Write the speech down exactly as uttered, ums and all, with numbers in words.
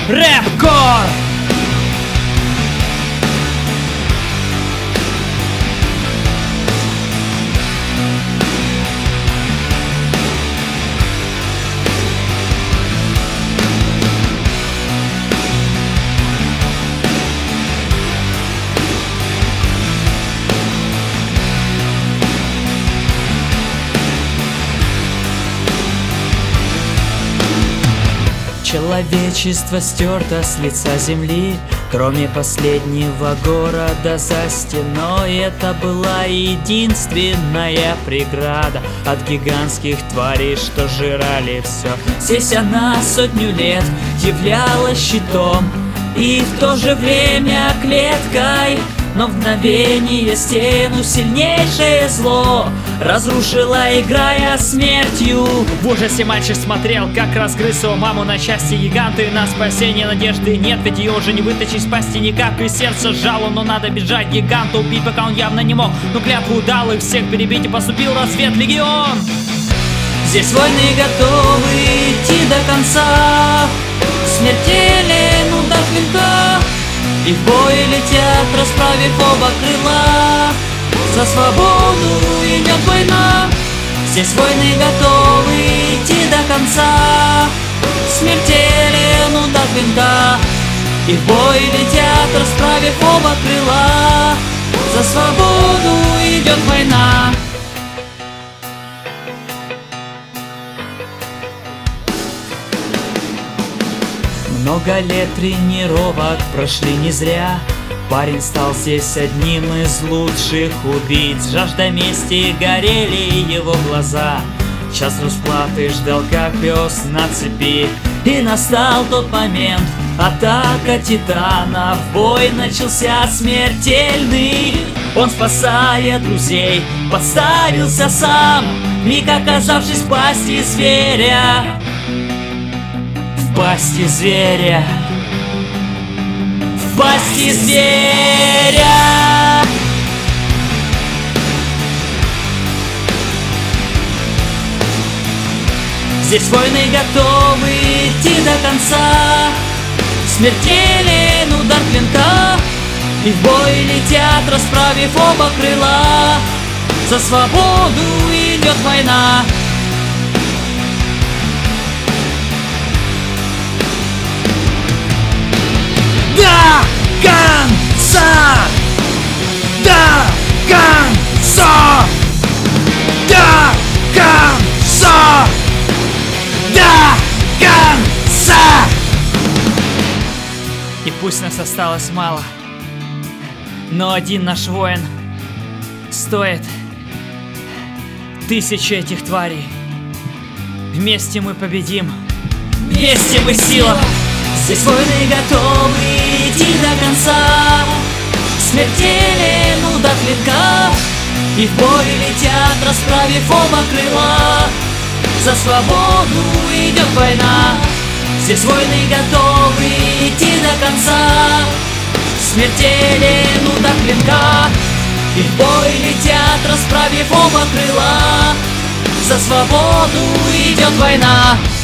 Рэп-кор! Человечество стерто с лица земли, кроме последнего города за стеной. Это была единственная преграда от гигантских тварей, что жрали все. Здесь она сотню лет являлась щитом и в то же время клеткой. Но в мгновение стену сильнейшее зло разрушила, играя смертью. В ужасе мальчик смотрел, как разгрыз его маму на части гиганты. На спасение надежды нет, ведь ее уже не вытащить с пасти никак. И сердце сжало, но надо бежать гиганта убить, пока он явно не мог. Но клятву дал и всех перебить, и поступил разведлегион. Здесь войны готовы идти до конца, к смертельной, ну до клинка. И в бой летят, расправив оба крыла. За свободу идет война. Здесь войны готовы идти до конца, смертельно, ну до клинка. И в бой летят, расправив оба крыла. За свободу идет война. Много лет тренировок прошли не зря. Парень стал здесь одним из лучших убийц. Жажда мести горели его глаза. Час расплаты ждал, как пес на цепи. И настал тот момент, атака титана. В бой начался смертельный. Он, спасая друзей, подставился сам, миг оказавшись в пасти зверя. В пасти зверя, в пасти зверя. Здесь войны готовы идти до конца, смертелен удар клинка. И в бой летят, расправив оба крыла. За свободу идет война. До конца! До конца! До конца! До конца! И пусть нас осталось мало, но один наш воин стоит тысячи этих тварей. Вместе мы победим, вместе мы сила. Здесь войны готовы идти до конца, смертелен удар клинка. И в бой летят, расправив оба крыла. За свободу идет война. Здесь войны готовы идти до конца, смертелен удар клинка. И в бой летят, расправив оба крыла. За свободу идет война.